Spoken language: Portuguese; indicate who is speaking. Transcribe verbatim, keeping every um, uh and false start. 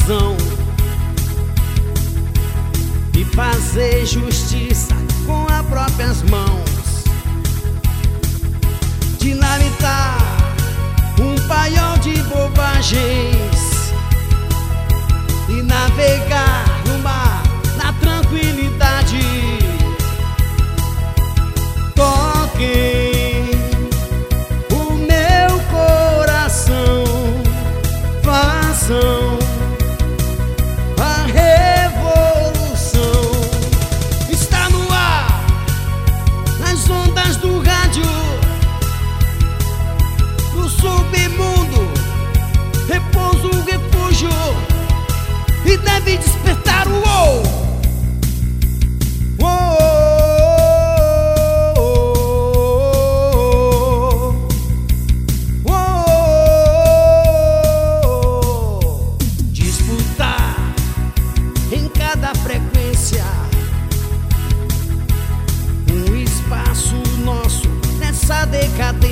Speaker 1: razão e fazer justiça com as próprias mãos, dinamitar um paiol de bobagens e navegar no mar na tranquilidade. Toquem o meu coração, façam a revolução. Está no ar, nas ondas do rádio, no submundo repousa o refúgio e deve despertar o uou, uou, uou. Disputar em cada frequência um espaço nosso nessa decadência.